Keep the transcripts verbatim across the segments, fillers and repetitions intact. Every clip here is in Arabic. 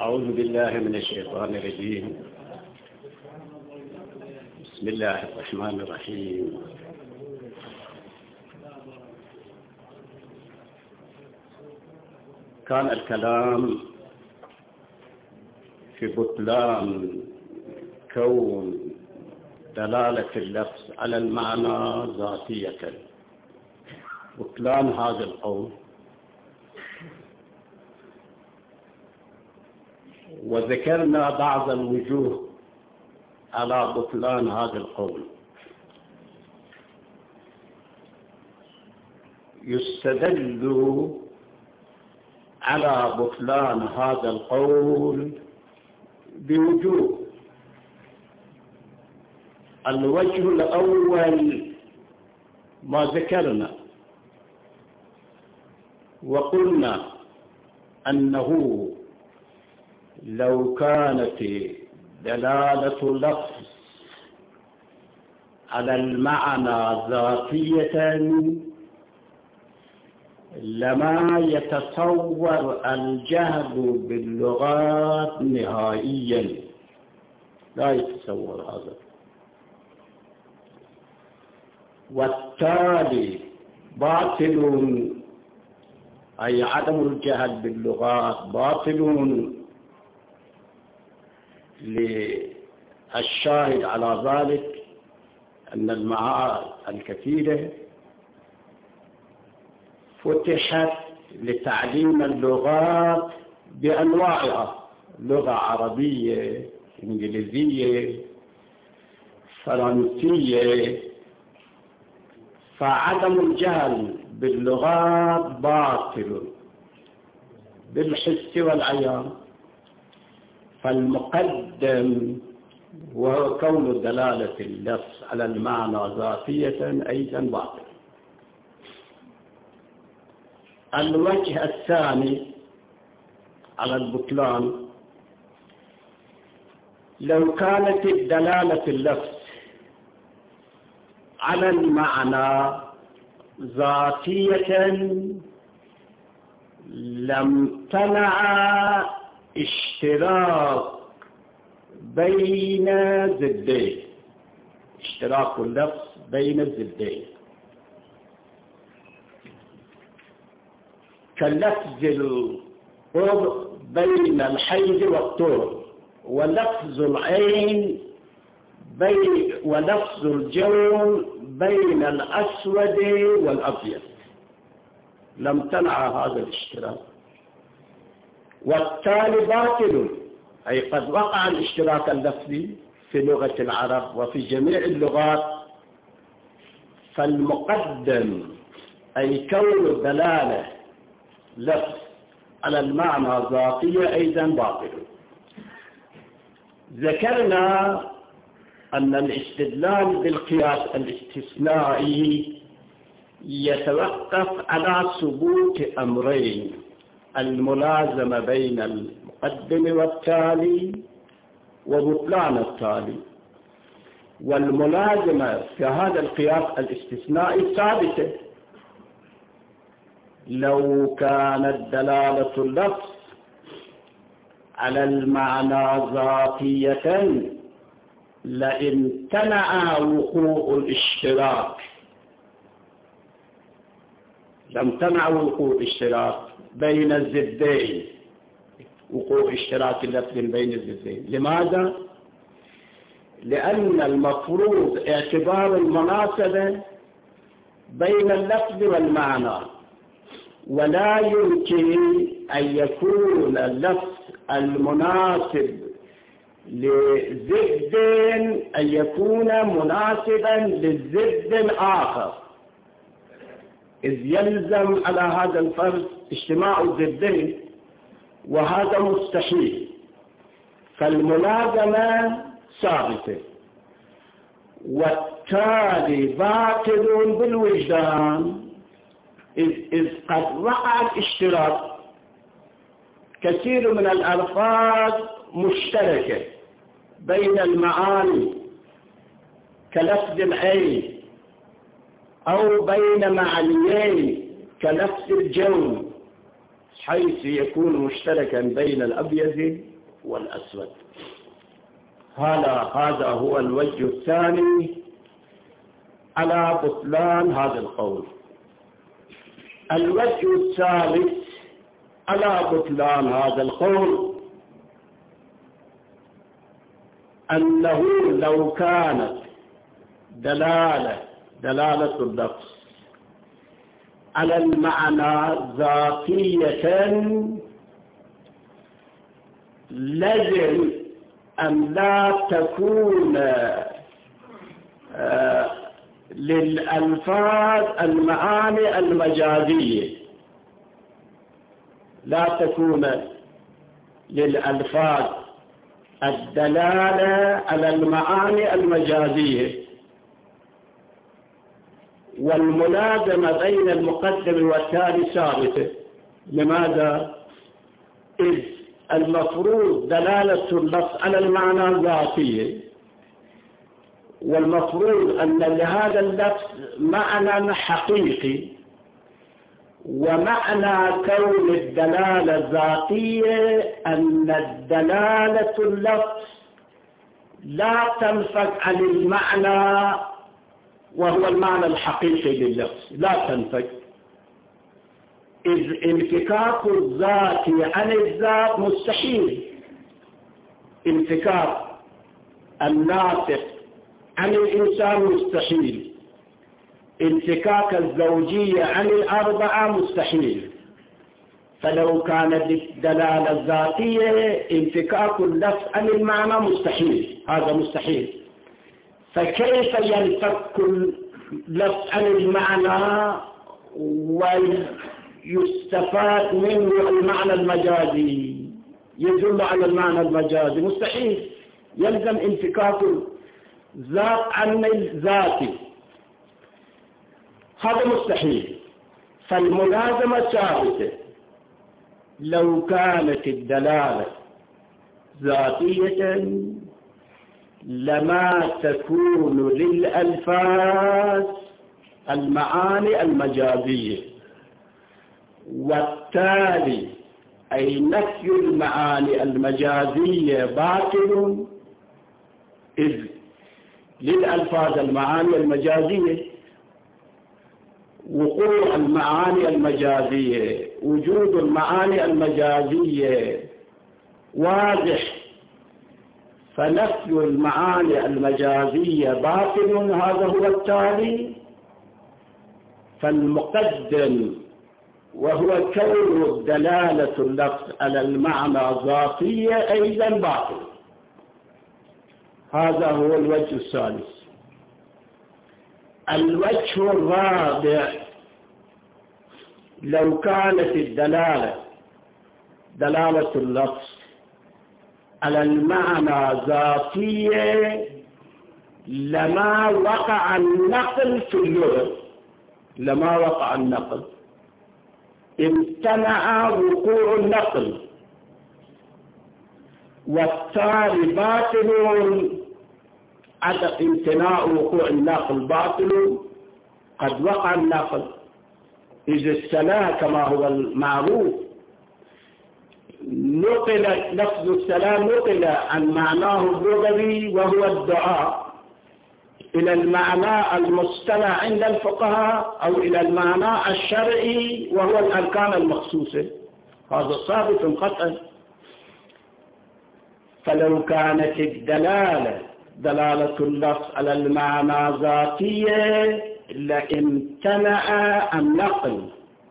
أعوذ بالله من الشيطان الرجيم. بسم الله الرحمن الرحيم. كان الكلام في بطلان كون دلالة اللفظ على المعنى ذاتية، بطلان هذا القول، وذكرنا بعض الوجوه على بطلان هذا القول. يستدل على بطلان هذا القول بوجوه. الوجه الأول ما ذكرنا وقلنا أنه لو كانت دلالة اللفظ على المعنى ذاتية لما يتصور الجهل باللغات نهائيا، لا يتصور هذا، والتالي باطل، أي عدم الجهل باللغات باطل للشاهد على ذلك أن المعارف الكثيرة فتحت لتعليم اللغات بأنواعها، لغة عربية، إنجليزية، فرنسية، فعدم الجهل باللغات باطل بالحس والعيان. فالمقدم وكون دلالة اللفظ على المعنى ذاتية أيضا باطل. الوجه الثاني على البطلان، لو كانت دلالة اللفظ على المعنى ذاتية لم تمنع اشتراك بين ضدين، اشتراك اللفظ بين الضدين، كاللفظ القرب بين الحيض والطهر، ولفظ العين بين ولفظ الجون بين الأسود والأبيض، لم تنع هذا الاشتراك، والتالي باطل، أي قد وقع الاشتراك اللفظي في لغة العرب وفي جميع اللغات. فالمقدم أي كون الدلالة لفظ على المعنى ذاتية أيضا باطل. ذكرنا أن الاستدلال بالقياس الاستثنائي يتوقف على ثبوت أمرين: الملازمة بين المقدم والتالي وبطلان التالي. والملازمة في هذا القياس الاستثنائي ثابتة. لو كانت دلالة اللفظ على المعنى ذاتية لامتنع وقوع الاشتراك، لامتنع وقوع الاشتراك بين الضدين، وقوع اشتراك اللفظ بين الضدين. لماذا؟ لأن المفروض اعتبار المناسبة بين اللفظ والمعنى، ولا يمكن أن يكون اللفظ المناسب لضد أن يكون مناسبا للضد آخر، إذ يلزم على هذا الفرد اجتماع الضدين، وهذا مستحيل. فالملازمة ثابتة، والتالي باطل بالوجدان، إذ, إذ قد وقع الاشتراك. كثير من الألفاظ مشتركة بين المعاني كلفظ العين، أو بين معنيين كلفظ الجون، حيث يكون مشتركا بين الأبيض والأسود. هذا هذا هو الوجه الثاني على بطلان هذا القول. الوجه الثالث على بطلان هذا القول أنه لو كانت دلالة دلالة اللفظ على المعنى ذاتية لازم أن لا تكون آه للألفاظ المعاني المجازية، لا تكون للألفاظ الدلالة على المعاني المجازية. والملازمة بين المقدم والتالي ثابتة. لماذا؟ إذ المفروض دلالة اللفظ على المعنى ذاتية، والمفروض أن لهذا اللفظ معنى حقيقي، ومعنى كون الدلالة ذاتية أن الدلالة اللفظ لا تنفك عن المعنى وهو المعنى الحقيقي لللفظ، لا تنفك. إذ انفكاك الذات عن الذات مستحيل. انفكاك الناطق عن الإنسان مستحيل. انفكاك الزوجية عن الأربعة مستحيل. فلو كانت الدلالة الذاتية انفكاك اللفظ عن المعنى مستحيل، هذا مستحيل. فكيف ينفك اللفظ عن المعنى ويستفاد منه المعنى المجازي يدل على المعنى المجازي؟ مستحيل. يلزم انفكاك ذات عن الذاتي، هذا مستحيل. فالملازمة ثابتة. لو كانت الدلالة ذاتية لما تكون للألفاظ المعاني المجازية، والتالي أي نفي المعاني المجازية باطل، إذ للألفاظ المعاني المجازية وقوع المعاني المجازية، وجود المعاني المجازية واضح، فنفي المعاني المجازية باطل، هذا هو التالي. فالمقدم وهو كون دلالة اللفظ على المعنى ذاتية أيضا باطل. هذا هو الوجه الثالث. الوجه الرابع: لو كانت الدلالة دلالة اللفظ على المعنى ذاتية لما وقع النقل في اللغة، لما وقع النقل، امتنع وقوع النقل، والتالي باطل. عدم امتناع وقوع النقل باطل. قد وقع النقل، إذا السلام كما هو المعروف نقل لفظ السلام نقل عن معناه اللغوي وهو الدعاء إلى المعنى المصطلح عند الفقهاء أو إلى المعنى الشرعي وهو الأركان المخصوصة. هذا ثابت قطعا. فلو كانت الدلالة دلالة اللفظ على المعنى ذاتية لامتنع النقل،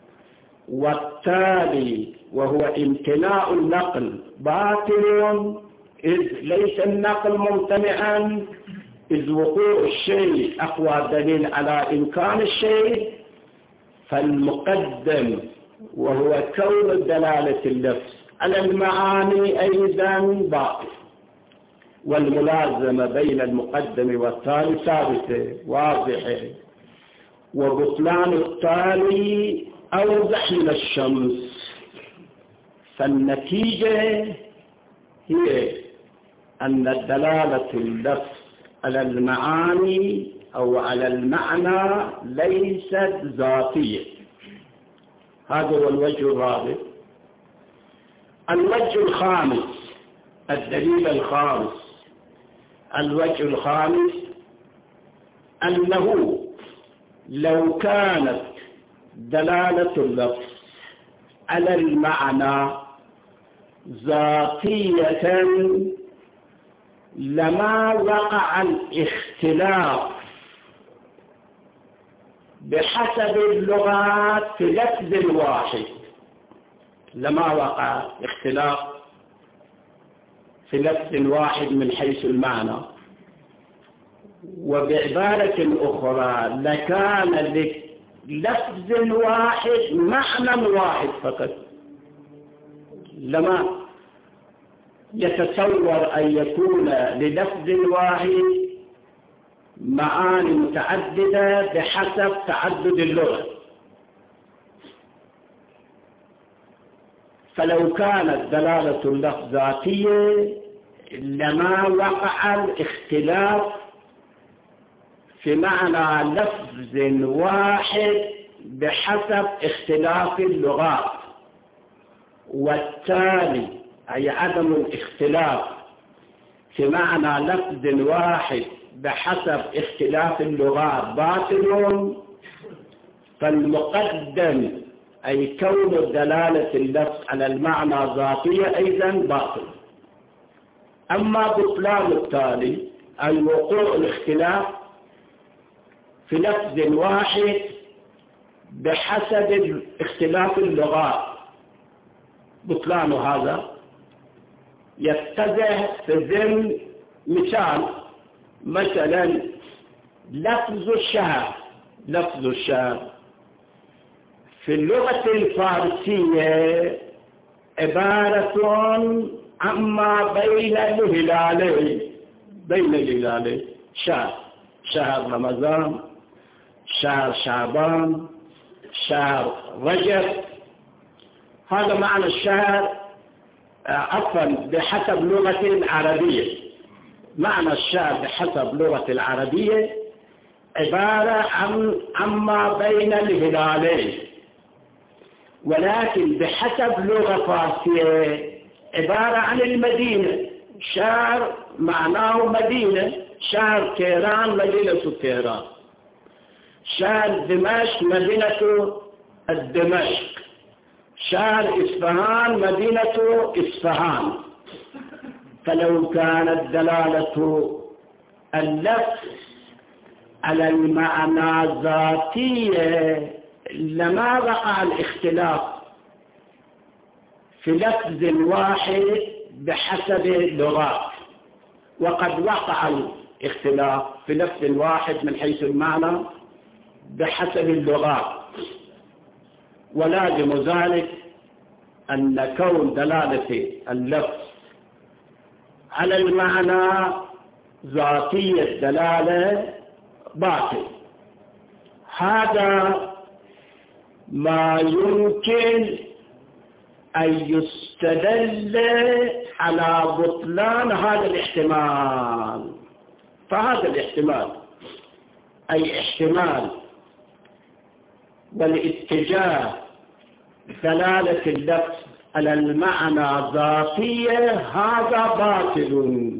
والتالي وهو امتناع النقل باطل، إذ ليس النقل ممتنعا، إذ وقوع الشيء أقوى دليل على إمكان الشيء. فالمقدم وهو كون دلالة اللفظ على المعاني أيضا باطل. والملازمة بين المقدم والتالي ثابتة واضحة. وبطلان التالي أوضح من الشمس. فالنتيجة هي أن الدلالة اللفظ على المعاني أو على المعنى ليست ذاتية. هذا هو الوجه الرابع. الوجه الخامس: الدليل الخامس، الوجه الخامس، أنه لو كانت دلالة اللفظ على المعنى ذاتية لما وقع الاختلاف بحسب اللغات في لفظ واحد، لما وقع اختلاف في لفظ واحد من حيث المعنى. وبعبارة أخرى لكان للفظ واحد معنى واحد فقط، لما يتصور أن يكون للفظ واحد معاني متعددة بحسب تعدد اللغة. فلو كانت دلالة اللفظ ذاتية لما وقع الاختلاف في معنى لفظ واحد بحسب اختلاف اللغات، والتالي أي عدم الاختلاف في معنى لفظ واحد بحسب اختلاف اللغات باطل، فالمقدم أي كون دلالة اللفظ على المعنى ذاتية أيضا باطل. أما بطلان التالي أي وقوع الاختلاف في لفظ واحد بحسب اختلاف اللغات، بطلان هذا يتضح في ضمن مثال، مثلا لفظ الشهر. لفظ الشهر في اللغة الفارسية عبارة عما بين الهلالين، بين الهلالين، شهر شهر رمضان، شهر شعبان، شهر رجب. هذا معنى الشهر عفوا بحسب لغة العربية. معنى الشهر بحسب لغة العربية عبارة عن عما بين الهلالين، ولكن بحسب لغة فارسية عبارة عن المدينة. شهر معناه مدينة، شهر تهران مدينة تهران، شهر دمشق مدينة الدمشق، شهر إصفهان مدينة إصفهان. فلو كانت دلالة اللفظ على المعنى ذاتية لما وقع الاختلاف في لفظ واحد بحسب اللغات، وقد وقع الاختلاف في لفظ واحد من حيث المعنى بحسب اللغات. ولازم ذلك أن كون دلالة اللفظ على المعنى ذاتية الدلالة باطل. هذا ما يمكن أن يستدل على بطلان هذا الاحتمال. فهذا الاحتمال أي احتمال والاتجاه دلالة اللفظ على المعنى ذاتية هذا باطل.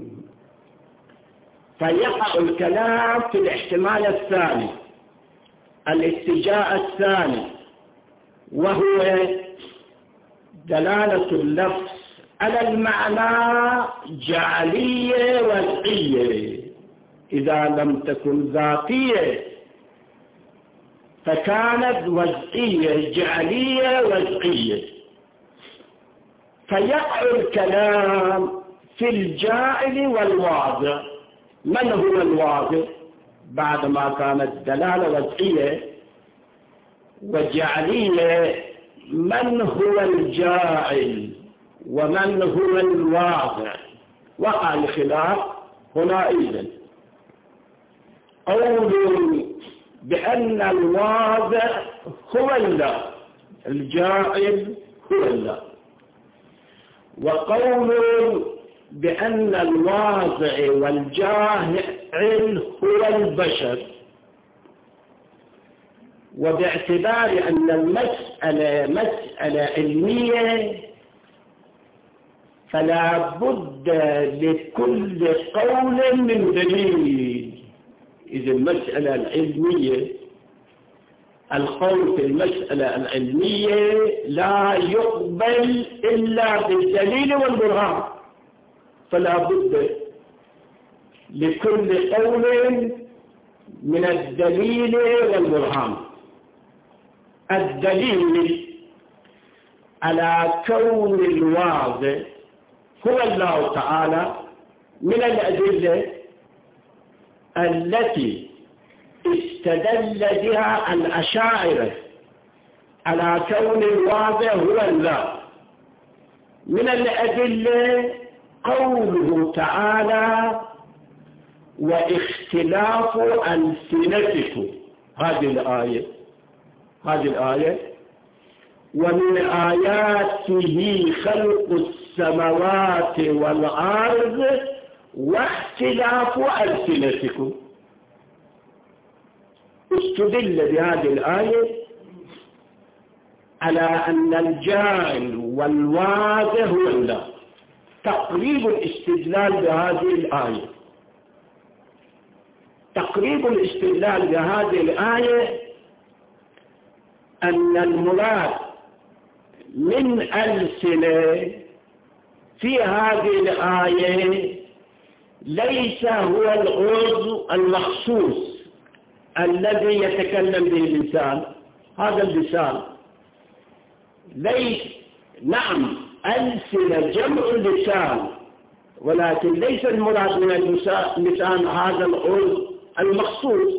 فيقع الكلام في الاحتمال الثاني، الاتجاه الثاني، وهو دلالة اللفظ على المعنى جعلية وضعية. إذا لم تكن ذاتية فكانت وضعية، جعلية وضعية. فيقع الكلام في الجاعل والواضع. من هو الواضع بعدما كانت دلالة وضعية وجعلية؟ من هو الجاعل ومن هو الواضع؟ وقع الخلاف هنا أيضا. قول بأن الواضع هو الله، الجاعل هو الله، وقول بأن الواضع والجاهل هو البشر. وباعتبار أن المسألة مسألة علمية فلا بد لكل قول من دليل. إذا المسألة العلمية، القول في المسألة العلمية لا يقبل إلا بالدليل والبرهان، فلا بد لكل قول من الدليل والبرهان. الدليل على كون الواضح هو الله تعالى من الأدلة التي استدل بها الأشاعرة على كون الواضح هو الله. من الأدلة قوله تعالى واختلاف ألسنتكم، هذه الآية هذه الآية ومن آياته خلق السماوات والأرض واختلاف ألسنتكم. استدل بهذه الآية على أن الجاعل والواضح هو الله. تقريب الاستدلال بهذه الآية تقريب الاستدلال بهذه الآية أن المراد من ألسنة في هذه الآية ليس هو العضو المخصوص الذي يتكلم به اللسان. هذا اللسان ليس، نعم ألسنة جمع اللسان، ولكن ليس المراد من اللسان هذا العضو المخصوص،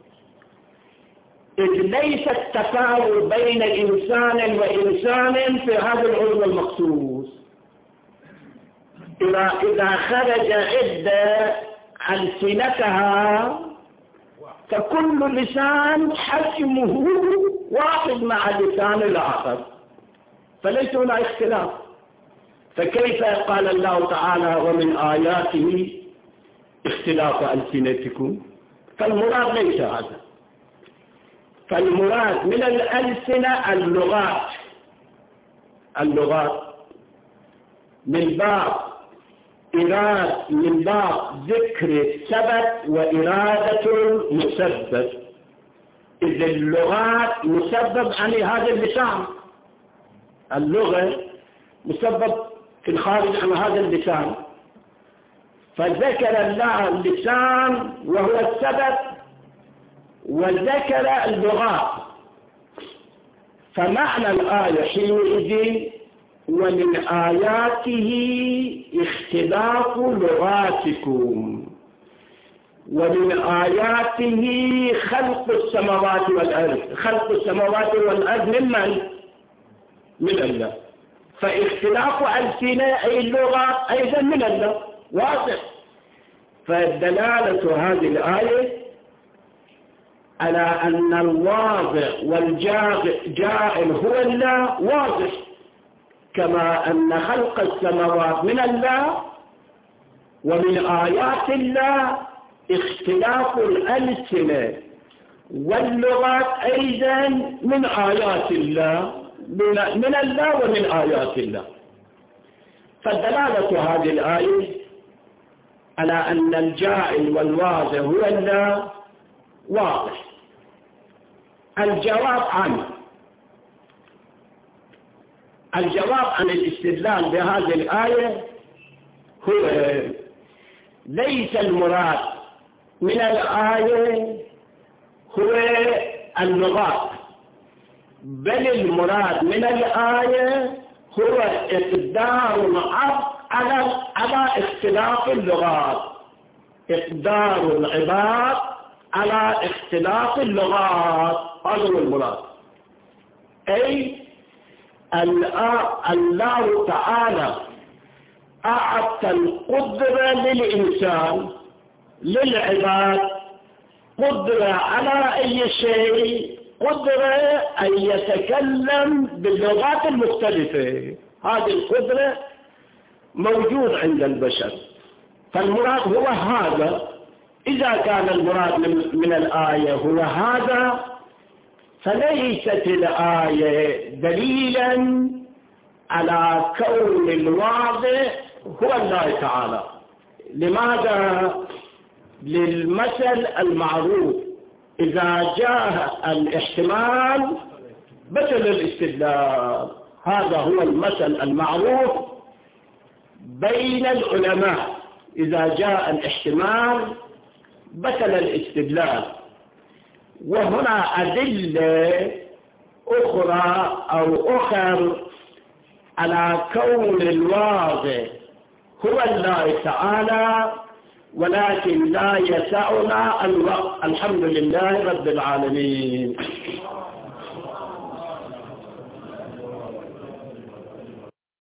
إذ ليس التفاوت بين إنسان وإنسان في هذا العضو المخصوص. إذا إذا خرج عدة ألسنتها فكل لسان حجمه واحد مع اللسان الآخر، فليس هناك اختلاف. فكيف قال الله تعالى ومن آياته اختلاف ألسنتكم؟ فالمراد ليس هذا. فالمراد من الألسنة اللغات اللغات من باب إرادة من باب ذكر السبب وإرادة المسبب. إذ اللغات مسبب عن هذا اللسان، اللغة مسبب في الخارج عن هذا اللسان، فذكر الله اللسان وهو السبب وذكر اللغات. فمعنى الآية حينئذ ومن آياته اختلاف لغاتكم ومن آياته خلق السماوات والأرض. خلق السماوات والأرض ممن؟ من الله. فاختلاف ألسنة أي اللغة أيضا من الله، واضح. فدلالة هذه الآية على أن الواضح والجاعل هو الله واضح، كما أن خلق السماوات من الله ومن آيات الله اختلاف الألسنة واللغات أيضا من آيات الله من الله ومن آيات الله. فالدلالة هذه الآية على أن الجاعل والواضح هو الله واضح. الجواب عن الجواب عن الاستدلال بهذه الآية هو ليس المراد من الآية هو اللغات، بل المراد من الآية هو إقدار العبد على على اختلاف اللغات، إقدار العباد على اختلاف اللغات. هذا هو المراد. أي الله تعالى أعطى القدرة للإنسان للعباد قدرة على أي شيء، قدرة أن يتكلم باللغات المختلفة. هذه القدرة موجود عند البشر. فالمراد هو هذا. إذا كان المراد من الآية هو هذا، فليست الآية دليلا على كون الواضح هو الله تعالى. لماذا؟ للمثل المعروف إذا جاء الاحتمال بطل الاستدلال. هذا هو المثل المعروف بين العلماء، إذا جاء الاحتمال بطل الاستدلال. وهنا أدلة أخرى أو أخر على كون الواضح هو الله تعالى، ولكن لا يسعنا الوقت. الحمد لله رب العالمين.